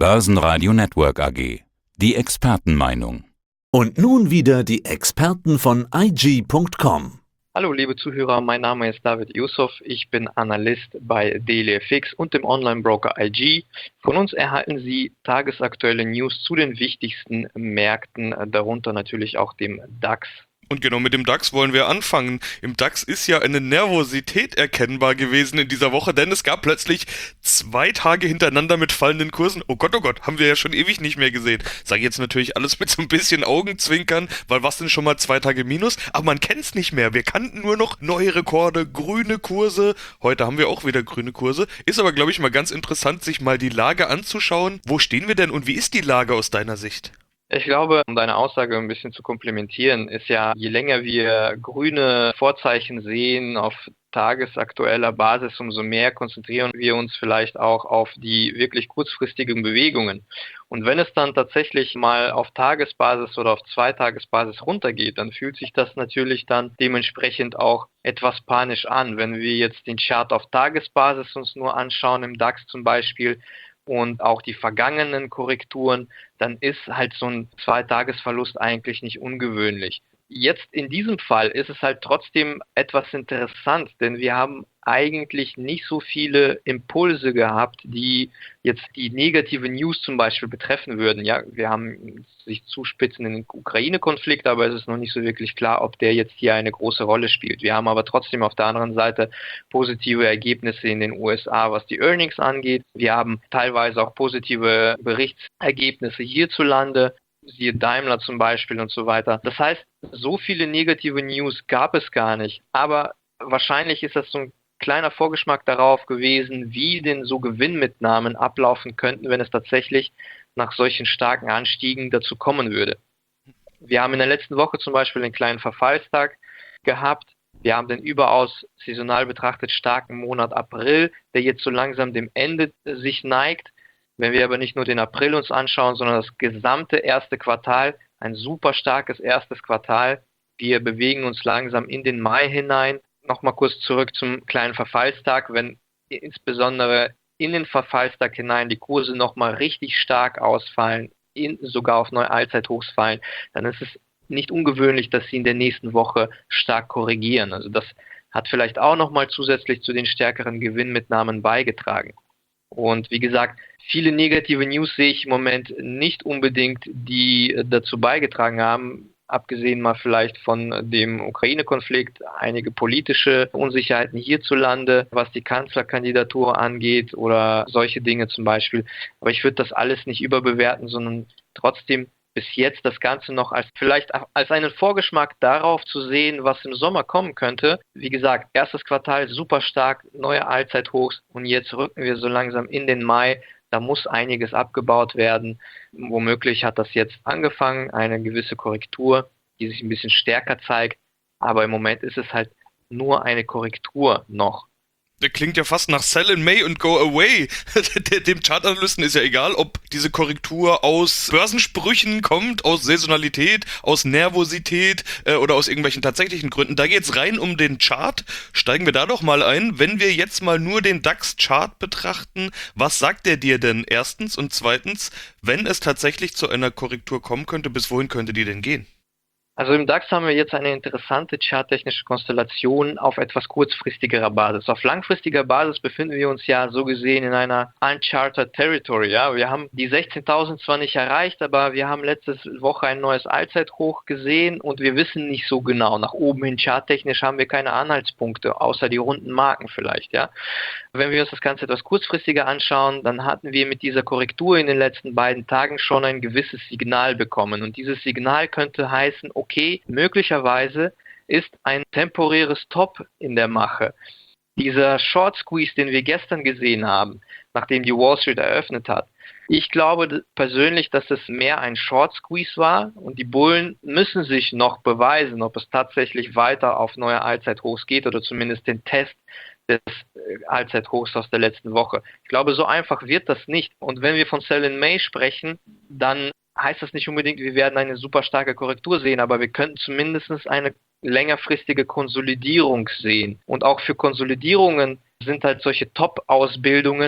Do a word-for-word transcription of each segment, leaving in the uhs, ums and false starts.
Börsenradio Network A G. Die Expertenmeinung. Und nun wieder die Experten von I G Punkt com. Hallo liebe Zuhörer, mein Name ist David Yusuf, ich bin Analyst bei DailyFX und dem Online-Broker I G. Von uns erhalten Sie tagesaktuelle News zu den wichtigsten Märkten, darunter natürlich auch dem DAX. Und genau mit dem DAX wollen wir anfangen. Im DAX ist ja eine Nervosität erkennbar gewesen in dieser Woche, denn es gab plötzlich zwei Tage hintereinander mit fallenden Kursen. Oh Gott, oh Gott, haben wir ja schon ewig nicht mehr gesehen. Sage jetzt natürlich alles mit so ein bisschen Augenzwinkern, weil was denn schon mal zwei Tage Minus? Aber man kennt es nicht mehr. Wir kannten nur noch neue Rekorde, grüne Kurse. Heute haben wir auch wieder grüne Kurse. Ist aber, glaube ich, mal ganz interessant, sich mal die Lage anzuschauen. Wo stehen wir denn und wie ist die Lage aus deiner Sicht? Ich glaube, um deine Aussage ein bisschen zu komplementieren, ist ja, je länger wir grüne Vorzeichen sehen auf tagesaktueller Basis, umso mehr konzentrieren wir uns vielleicht auch auf die wirklich kurzfristigen Bewegungen. Und wenn es dann tatsächlich mal auf Tagesbasis oder auf Zweitagesbasis runtergeht, dann fühlt sich das natürlich dann dementsprechend auch etwas panisch an. Wenn wir jetzt den Chart auf Tagesbasis uns nur anschauen, im DAX zum Beispiel, und auch die vergangenen Korrekturen, dann ist halt so ein Zweitagesverlust eigentlich nicht ungewöhnlich. Jetzt in diesem Fall ist es halt trotzdem etwas interessant, denn wir haben eigentlich nicht so viele Impulse gehabt, die jetzt die negative News zum Beispiel betreffen würden. Ja, wir haben sich zuspitzen in den Ukraine-Konflikt, aber es ist noch nicht so wirklich klar, ob der jetzt hier eine große Rolle spielt. Wir haben aber trotzdem auf der anderen Seite positive Ergebnisse in den U S A, was die Earnings angeht. Wir haben teilweise auch positive Berichtsergebnisse hierzulande, siehe Daimler zum Beispiel und so weiter. Das heißt, so viele negative News gab es gar nicht, aber wahrscheinlich ist das so ein kleiner Vorgeschmack darauf gewesen, wie denn so Gewinnmitnahmen ablaufen könnten, wenn es tatsächlich nach solchen starken Anstiegen dazu kommen würde. Wir haben in der letzten Woche zum Beispiel einen kleinen Verfallstag gehabt. Wir haben den überaus saisonal betrachtet starken Monat April, der jetzt so langsam dem Ende sich neigt. Wenn wir aber nicht nur den April uns anschauen, sondern das gesamte erste Quartal, ein super starkes erstes Quartal. Wir bewegen uns langsam in den Mai hinein. Nochmal kurz zurück zum kleinen Verfallstag. Wenn insbesondere in den Verfallstag hinein die Kurse nochmal richtig stark ausfallen, in, sogar auf neue Allzeithochs fallen, dann ist es nicht ungewöhnlich, dass sie in der nächsten Woche stark korrigieren. Also das hat vielleicht auch nochmal zusätzlich zu den stärkeren Gewinnmitnahmen beigetragen. Und wie gesagt, viele negative News sehe ich im Moment nicht unbedingt, die dazu beigetragen haben, abgesehen mal vielleicht von dem Ukraine-Konflikt, einige politische Unsicherheiten hierzulande, was die Kanzlerkandidatur angeht oder solche Dinge zum Beispiel. Aber ich würde das alles nicht überbewerten, sondern trotzdem bis jetzt das Ganze noch als vielleicht als einen Vorgeschmack darauf zu sehen, was im Sommer kommen könnte. Wie gesagt, erstes Quartal super stark, neue Allzeithochs und jetzt rücken wir so langsam in den Mai. Da muss einiges abgebaut werden. Womöglich hat das jetzt angefangen, eine gewisse Korrektur, die sich ein bisschen stärker zeigt. Aber im Moment ist es halt nur eine Korrektur noch. Der klingt ja fast nach Sell in May und Go Away. Dem Chartanalysten ist ja egal, ob diese Korrektur aus Börsensprüchen kommt, aus Saisonalität, aus Nervosität äh, oder aus irgendwelchen tatsächlichen Gründen. Da geht's rein um den Chart. Steigen wir da doch mal ein. Wenn wir jetzt mal nur den DAX-Chart betrachten, was sagt der dir denn erstens? Und zweitens, wenn es tatsächlich zu einer Korrektur kommen könnte, bis wohin könnte die denn gehen? Also im DAX haben wir jetzt eine interessante charttechnische Konstellation auf etwas kurzfristigerer Basis. Auf langfristiger Basis befinden wir uns ja so gesehen in einer uncharted territory. Ja? Wir haben die sechzehntausend zwar nicht erreicht, aber wir haben letzte Woche ein neues Allzeithoch gesehen und wir wissen nicht so genau. Nach oben hin charttechnisch haben wir keine Anhaltspunkte, außer die runden Marken vielleicht. Ja? Wenn wir uns das Ganze etwas kurzfristiger anschauen, dann hatten wir mit dieser Korrektur in den letzten beiden Tagen schon ein gewisses Signal bekommen. Und dieses Signal könnte heißen, okay, möglicherweise ist ein temporäres Top in der Mache. Dieser Short Squeeze, den wir gestern gesehen haben, nachdem die Wall Street eröffnet hat, ich glaube persönlich, dass es mehr ein Short Squeeze war und die Bullen müssen sich noch beweisen, ob es tatsächlich weiter auf neue Allzeithochs geht oder zumindest den Test des Allzeithochs aus der letzten Woche. Ich glaube, so einfach wird das nicht. Und wenn wir von Sell in May sprechen, dann heißt das nicht unbedingt, wir werden eine super starke Korrektur sehen, aber wir könnten zumindest eine längerfristige Konsolidierung sehen. Und auch für Konsolidierungen sind halt solche Top-Ausbildungen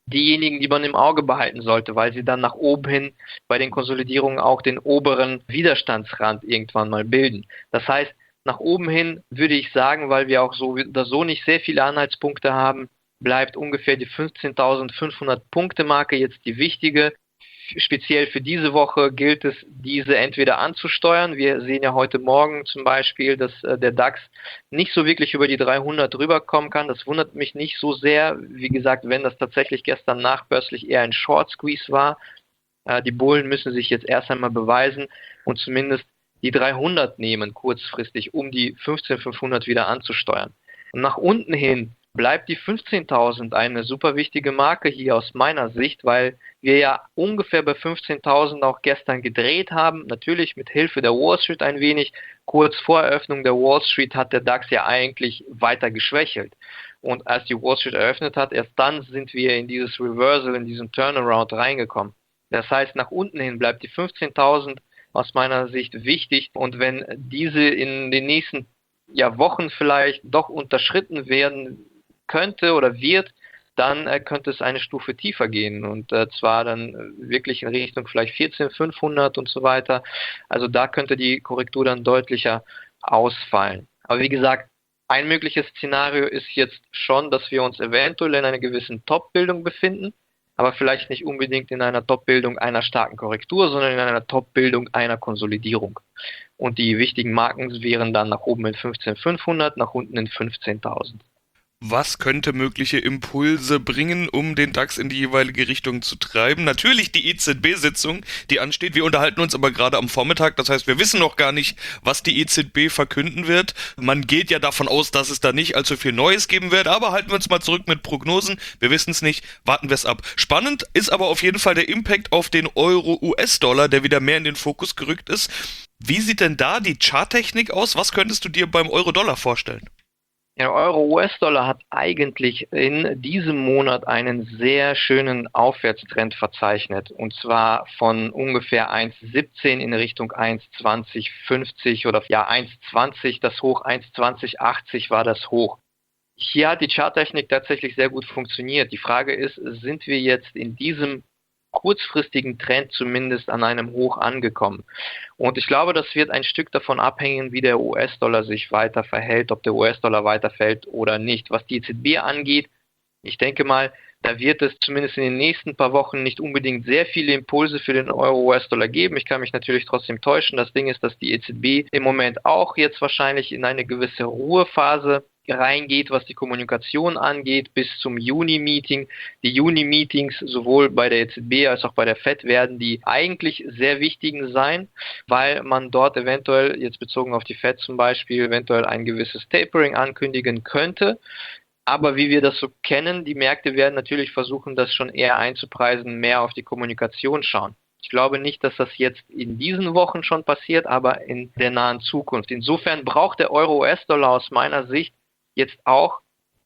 diejenigen, die man im Auge behalten sollte, weil sie dann nach oben hin bei den Konsolidierungen auch den oberen Widerstandsrand irgendwann mal bilden. Das heißt, nach oben hin würde ich sagen, weil wir auch so oder so nicht sehr viele Anhaltspunkte haben, bleibt ungefähr die fünfzehntausendfünfhundert Punkte Marke jetzt die wichtige. Speziell für diese Woche gilt es, diese entweder anzusteuern. Wir sehen ja heute Morgen zum Beispiel, dass äh, der DAX nicht so wirklich über die dreihundert rüberkommen kann. Das wundert mich nicht so sehr. Wie gesagt, wenn das tatsächlich gestern nachbörslich eher ein Short Squeeze war. Äh, die Bullen müssen sich jetzt erst einmal beweisen und zumindest die dreihundert nehmen kurzfristig, um die fünfzehntausendfünfhundert wieder anzusteuern. Und nach unten hin bleibt die fünfzehntausend eine super wichtige Marke hier aus meiner Sicht, weil wir ja ungefähr bei fünfzehntausend auch gestern gedreht haben, natürlich mit Hilfe der Wall Street ein wenig. Kurz vor Eröffnung der Wall Street hat der DAX ja eigentlich weiter geschwächelt. Und als die Wall Street eröffnet hat, erst dann sind wir in dieses Reversal, in diesen Turnaround reingekommen. Das heißt, nach unten hin bleibt die fünfzehntausend aus meiner Sicht wichtig. Und wenn diese in den nächsten ja, Wochen vielleicht doch unterschritten werden könnte oder wird, dann äh, könnte es eine Stufe tiefer gehen und äh, zwar dann äh, wirklich in Richtung vielleicht vierzehntausendfünfhundert und so weiter. Also da könnte die Korrektur dann deutlicher ausfallen. Aber wie gesagt, ein mögliches Szenario ist jetzt schon, dass wir uns eventuell in einer gewissen Top-Bildung befinden, aber vielleicht nicht unbedingt in einer Top-Bildung einer starken Korrektur, sondern in einer Top-Bildung einer Konsolidierung. Und die wichtigen Marken wären dann nach oben in fünfzehntausendfünfhundert, nach unten in fünfzehntausend. Was könnte mögliche Impulse bringen, um den DAX in die jeweilige Richtung zu treiben? Natürlich die E Z B-Sitzung, die ansteht. Wir unterhalten uns aber gerade am Vormittag. Das heißt, wir wissen noch gar nicht, was die E Z B verkünden wird. Man geht ja davon aus, dass es da nicht allzu viel Neues geben wird. Aber halten wir uns mal zurück mit Prognosen. Wir wissen es nicht. Warten wir es ab. Spannend ist aber auf jeden Fall der Impact auf den Euro-U S-Dollar, der wieder mehr in den Fokus gerückt ist. Wie sieht denn da die Charttechnik aus? Was könntest du dir beim Euro-Dollar vorstellen? Der Euro-U S-Dollar hat eigentlich in diesem Monat einen sehr schönen Aufwärtstrend verzeichnet. Und zwar von ungefähr eins Komma siebzehn in Richtung eins Komma zwanzig fünfzig oder ja eins Komma zwanzig das Hoch, eins Komma zwanzig achtzig war das Hoch. Hier hat die Charttechnik tatsächlich sehr gut funktioniert. Die Frage ist, sind wir jetzt in diesem kurzfristigen Trend zumindest an einem Hoch angekommen. Und ich glaube, das wird ein Stück davon abhängen, wie der U S-Dollar sich weiter verhält, ob der U S-Dollar weiterfällt oder nicht. Was die E Z B angeht, ich denke mal, da wird es zumindest in den nächsten paar Wochen nicht unbedingt sehr viele Impulse für den Euro-U S-Dollar geben. Ich kann mich natürlich trotzdem täuschen. Das Ding ist, dass die E Z B im Moment auch jetzt wahrscheinlich in eine gewisse Ruhephase reingeht, was die Kommunikation angeht, bis zum Juni-Meeting. Die Juni-Meetings sowohl bei der E Z B als auch bei der Fed werden die eigentlich sehr wichtigen sein, weil man dort eventuell, jetzt bezogen auf die Fed zum Beispiel, eventuell ein gewisses Tapering ankündigen könnte. Aber wie wir das so kennen, die Märkte werden natürlich versuchen, das schon eher einzupreisen, mehr auf die Kommunikation schauen. Ich glaube nicht, dass das jetzt in diesen Wochen schon passiert, aber in der nahen Zukunft. Insofern braucht der Euro-U S-Dollar aus meiner Sicht jetzt auch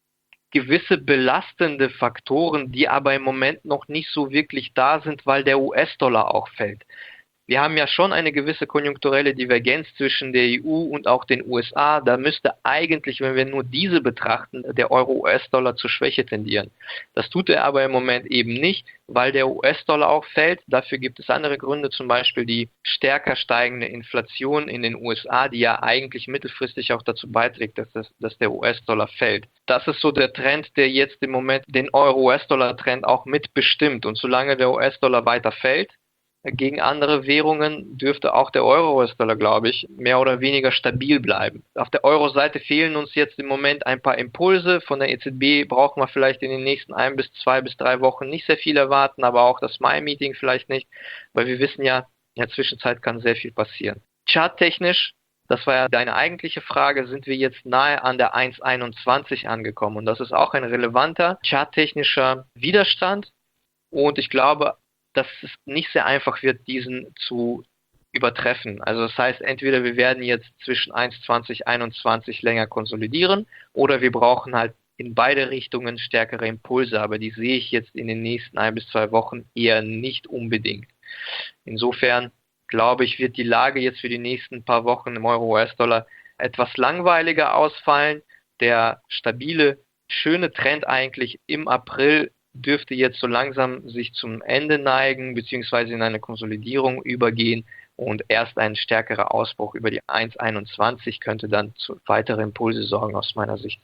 gewisse belastende Faktoren, die aber im Moment noch nicht so wirklich da sind, weil der U S-Dollar auch fällt. Wir haben ja schon eine gewisse konjunkturelle Divergenz zwischen der E U und auch den U S A. Da müsste eigentlich, wenn wir nur diese betrachten, der Euro-U S-Dollar zur Schwäche tendieren. Das tut er aber im Moment eben nicht, weil der U S-Dollar auch fällt. Dafür gibt es andere Gründe, zum Beispiel die stärker steigende Inflation in den U S A, die ja eigentlich mittelfristig auch dazu beiträgt, dass, das, dass der U S-Dollar fällt. Das ist so der Trend, der jetzt im Moment den Euro-U S-Dollar-Trend auch mitbestimmt. Und solange der U S-Dollar weiter fällt, gegen andere Währungen dürfte auch der Euro-U S-Dollar, glaube ich, mehr oder weniger stabil bleiben. Auf der Euro-Seite fehlen uns jetzt im Moment ein paar Impulse. Von der E Z B brauchen wir vielleicht in den nächsten ein bis zwei bis drei Wochen nicht sehr viel erwarten, aber auch das Mai-Meeting vielleicht nicht, weil wir wissen ja, in der Zwischenzeit kann sehr viel passieren. Charttechnisch, das war ja deine eigentliche Frage, sind wir jetzt nahe an der eins Komma einundzwanzig angekommen und das ist auch ein relevanter charttechnischer Widerstand und ich glaube, dass es nicht sehr einfach wird, diesen zu übertreffen. Also das heißt, entweder wir werden jetzt zwischen eins Komma zwanzig einundzwanzig länger konsolidieren oder wir brauchen halt in beide Richtungen stärkere Impulse, aber die sehe ich jetzt in den nächsten ein bis zwei Wochen eher nicht unbedingt. Insofern glaube ich, wird die Lage jetzt für die nächsten paar Wochen im Euro-U S-Dollar etwas langweiliger ausfallen. Der stabile, schöne Trend eigentlich im April dürfte jetzt so langsam sich zum Ende neigen, beziehungsweise in eine Konsolidierung übergehen. Und erst ein stärkerer Ausbruch über die eins Komma einundzwanzig könnte dann zu weiteren Impulse sorgen aus meiner Sicht.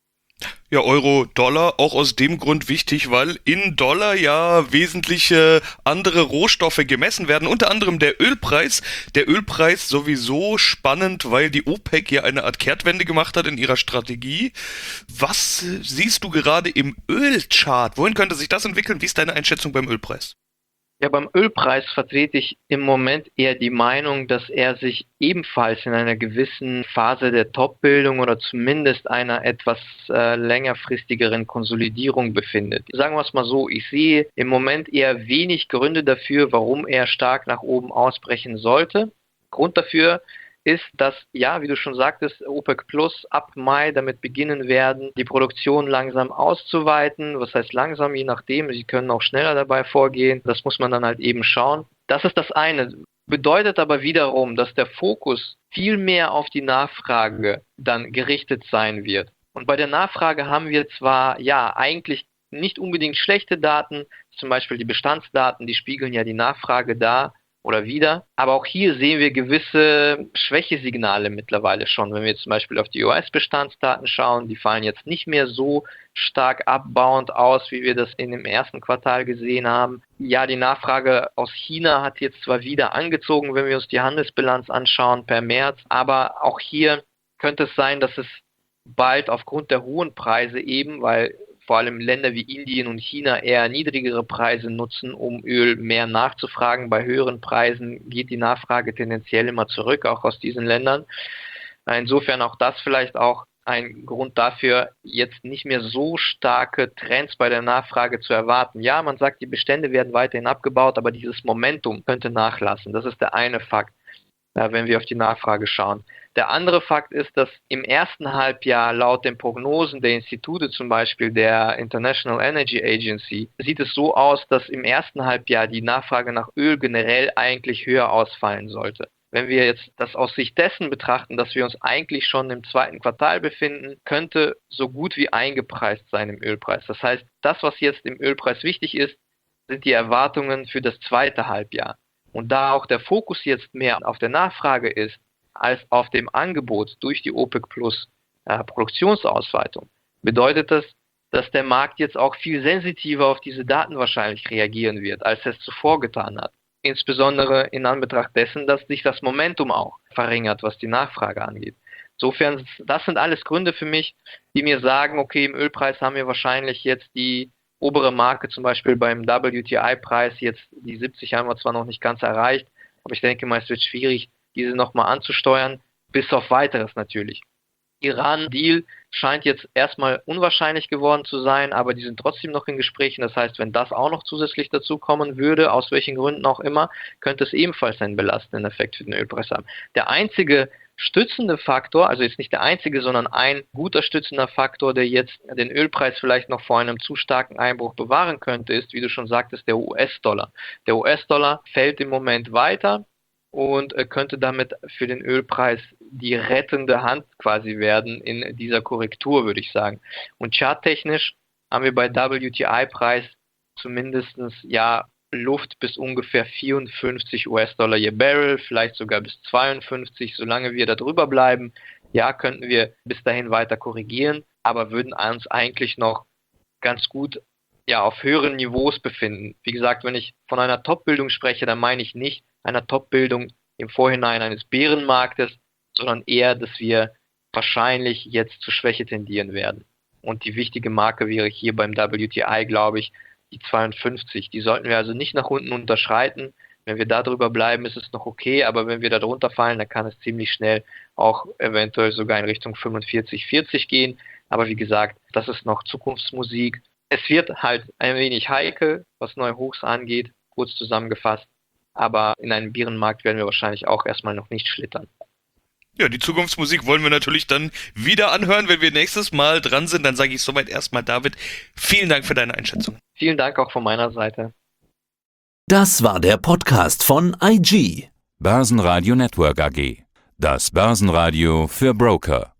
Ja, Euro, Dollar, auch aus dem Grund wichtig, weil in Dollar ja wesentliche andere Rohstoffe gemessen werden, unter anderem der Ölpreis. Der Ölpreis sowieso spannend, weil die OPEC ja eine Art Kehrtwende gemacht hat in ihrer Strategie. Was siehst du gerade im Ölchart? Wohin könnte sich das entwickeln? Wie ist deine Einschätzung beim Ölpreis? Ja, beim Ölpreis vertrete ich im Moment eher die Meinung, dass er sich ebenfalls in einer gewissen Phase der Topbildung oder zumindest einer etwas äh, längerfristigeren Konsolidierung befindet. Sagen wir es mal so, ich sehe im Moment eher wenig Gründe dafür, warum er stark nach oben ausbrechen sollte. Grund dafür ist, dass, ja, wie du schon sagtest, OPEC Plus ab Mai damit beginnen werden, die Produktion langsam auszuweiten. Was heißt langsam? Je nachdem, sie können auch schneller dabei vorgehen. Das muss man dann halt eben schauen. Das ist das eine. Bedeutet aber wiederum, dass der Fokus viel mehr auf die Nachfrage dann gerichtet sein wird. Und bei der Nachfrage haben wir zwar, ja, eigentlich nicht unbedingt schlechte Daten, zum Beispiel die Bestandsdaten, die spiegeln ja die Nachfrage dar oder wieder. Aber auch hier sehen wir gewisse Schwächesignale mittlerweile schon. Wenn wir zum Beispiel auf die U S-Bestandsdaten schauen, die fallen jetzt nicht mehr so stark abbauend aus, wie wir das in dem ersten Quartal gesehen haben. Ja, die Nachfrage aus China hat jetzt zwar wieder angezogen, wenn wir uns die Handelsbilanz anschauen per März, aber auch hier könnte es sein, dass es bald aufgrund der hohen Preise eben, weil vor allem Länder wie Indien und China eher niedrigere Preise nutzen, um Öl mehr nachzufragen. Bei höheren Preisen geht die Nachfrage tendenziell immer zurück, auch aus diesen Ländern. Insofern auch das vielleicht auch ein Grund dafür, jetzt nicht mehr so starke Trends bei der Nachfrage zu erwarten. Ja, man sagt, die Bestände werden weiterhin abgebaut, aber dieses Momentum könnte nachlassen. Das ist der eine Fakt, wenn wir auf die Nachfrage schauen. Der andere Fakt ist, dass im ersten Halbjahr laut den Prognosen der Institute, zum Beispiel der International Energy Agency, sieht es so aus, dass im ersten Halbjahr die Nachfrage nach Öl generell eigentlich höher ausfallen sollte. Wenn wir jetzt das aus Sicht dessen betrachten, dass wir uns eigentlich schon im zweiten Quartal befinden, könnte so gut wie eingepreist sein im Ölpreis. Das heißt, das, was jetzt im Ölpreis wichtig ist, sind die Erwartungen für das zweite Halbjahr. Und da auch der Fokus jetzt mehr auf der Nachfrage ist, als auf dem Angebot durch die OPEC Plus äh, Produktionsausweitung, bedeutet das, dass der Markt jetzt auch viel sensitiver auf diese Daten wahrscheinlich reagieren wird, als er es zuvor getan hat. Insbesondere in Anbetracht dessen, dass sich das Momentum auch verringert, was die Nachfrage angeht. Insofern, das sind alles Gründe für mich, die mir sagen, okay, im Ölpreis haben wir wahrscheinlich jetzt die obere Marke, zum Beispiel beim W T I-Preis, jetzt die siebzig haben wir zwar noch nicht ganz erreicht, aber ich denke mal, es wird schwierig, diese nochmal anzusteuern, bis auf weiteres natürlich. Iran-Deal scheint jetzt erstmal unwahrscheinlich geworden zu sein, aber die sind trotzdem noch in Gesprächen. Das heißt, wenn das auch noch zusätzlich dazu kommen würde, aus welchen Gründen auch immer, könnte es ebenfalls einen belastenden Effekt für den Ölpreis haben. Der einzige stützende Faktor, also jetzt nicht der einzige, sondern ein guter stützender Faktor, der jetzt den Ölpreis vielleicht noch vor einem zu starken Einbruch bewahren könnte, ist, wie du schon sagtest, der U S-Dollar. Der U S-Dollar fällt im Moment weiter und könnte damit für den Ölpreis die rettende Hand quasi werden in dieser Korrektur, würde ich sagen. Und charttechnisch haben wir bei W T I-Preis zumindest ja Luft bis ungefähr vierundfünfzig US-Dollar je Barrel, vielleicht sogar bis zweiundfünfzig. Solange wir da drüber bleiben, ja, könnten wir bis dahin weiter korrigieren, aber würden uns eigentlich noch ganz gut ja, auf höheren Niveaus befinden. Wie gesagt, wenn ich von einer Top-Bildung spreche, dann meine ich nicht einer Top-Bildung im Vorhinein eines Bärenmarktes, sondern eher, dass wir wahrscheinlich jetzt zu Schwäche tendieren werden. Und die wichtige Marke wäre hier beim W T I, glaube ich, die zweiundfünfzig. Die sollten wir also nicht nach unten unterschreiten. Wenn wir da drüber bleiben, ist es noch okay, aber wenn wir da drunter fallen, dann kann es ziemlich schnell auch eventuell sogar in Richtung fünfundvierzig, vierzig gehen. Aber wie gesagt, das ist noch Zukunftsmusik. Es wird halt ein wenig heikel, was neue Hochs angeht, kurz zusammengefasst. Aber in einem Bärenmarkt werden wir wahrscheinlich auch erstmal noch nicht schlittern. Ja, die Zukunftsmusik wollen wir natürlich dann wieder anhören, wenn wir nächstes Mal dran sind. Dann sage ich soweit erstmal, David, vielen Dank für deine Einschätzung. Vielen Dank auch von meiner Seite. Das war der Podcast von I G. Börsenradio Network A G. Das Börsenradio für Broker.